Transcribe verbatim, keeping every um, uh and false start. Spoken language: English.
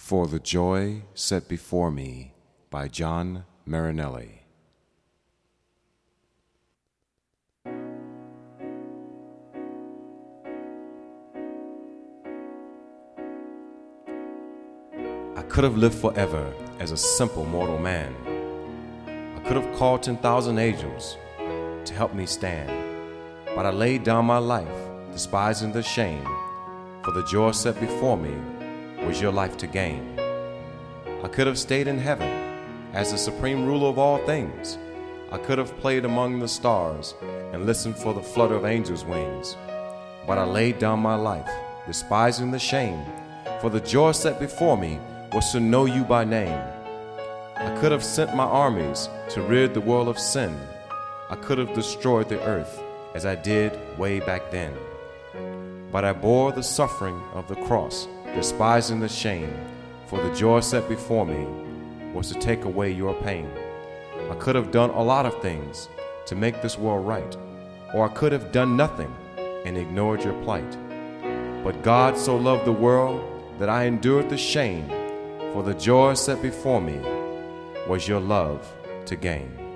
For the Joy Set Before Me by John Marinelli. I could have lived forever as a simple mortal man. I could have called ten thousand angels to help me stand, but I laid down my life, despising the shame, for the joy set before me was your life to gain. I could have stayed in heaven as the supreme ruler of all things. I could have played among the stars and listened for the flutter of angels' wings, but I laid down my life, despising the shame, for the joy set before me was to know you by name. I could have sent my armies to rid the world of sin. I could have destroyed the earth as I did way back then. But I bore the suffering of the cross, despising the shame, for the joy set before me was to take away your pain. I could have done a lot of things to make this world right, or I could have done nothing and ignored your plight. But God so loved the world that I endured the shame, for the joy set before me was your love to gain.